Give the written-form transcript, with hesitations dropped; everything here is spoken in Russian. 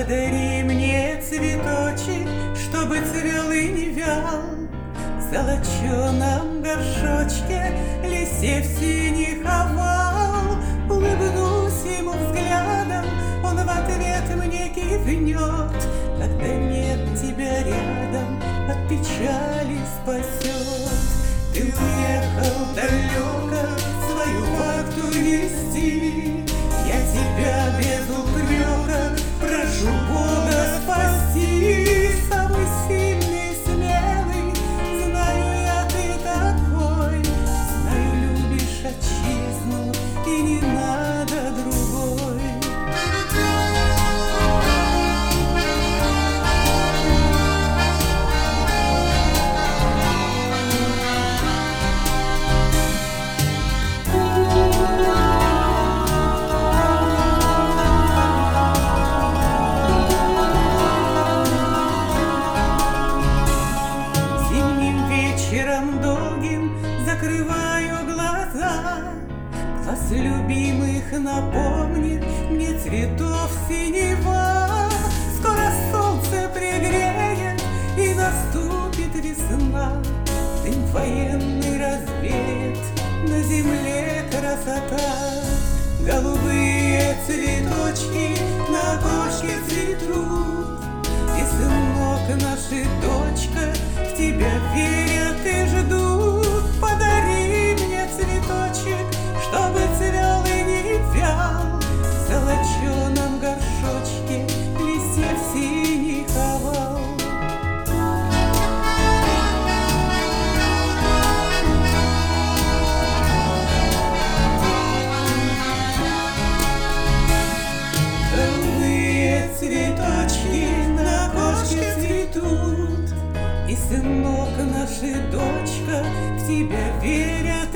Подари мне цветочек, чтобы цвел и не вял, в золоченом горшочке листьев синих овал. Улыбнусь ему взглядом, он в ответ мне кивнет. Когда нет тебя рядом, от печали спасет. Ты уехал далеко свою вахту нести, я тебя без упрека прошу Бога спасти. Самый сильный, смелый, знаю я, ты такой, знаю, любишь отчизну и не надо другой. Вечером долгим закрываю глаза, глаз любимых напомнит мне цветов синева. Скоро солнце пригреет и наступит весна, дым военный развеет, на земле красота. Голубые цветочки на окошке цветут, и сынок наш и дочка в тебя верят и ждут. Подари мне цветочек, чтобы цвел и не вял, в золоченом горшочке листьев синих овал. Голубые цветочки на окошке цветут, и сынок наш и дочка в тебя верят